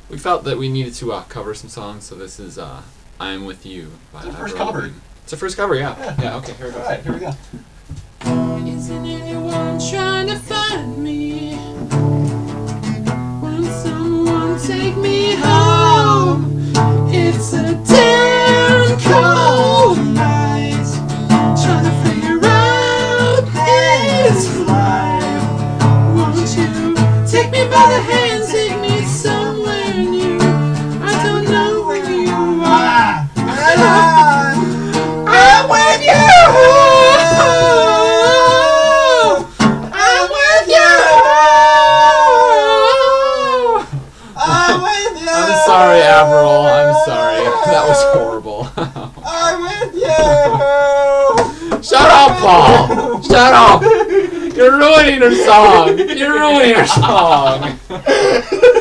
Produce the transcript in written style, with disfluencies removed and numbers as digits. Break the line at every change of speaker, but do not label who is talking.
we felt that we needed to cover some songs, so this is "I'm With You" by
It's the first
Avril
cover.
Lavigne. It's the first cover, yeah. Yeah. Okay, here it goes.
All right, here we go.
Isn't anyone trying to find me? Won't someone take me home? It's a damn cold night. Trying to figure out this life. Won't you take me by the hand, take me somewhere new? I don't know where you are. I'm with you. I'm with you. I'm with you.
I'm sorry, Avril. I'm sorry. That was horrible.
I'm with you.
Shut up, Paul! Shut up! You're ruining her song! You're ruining her song!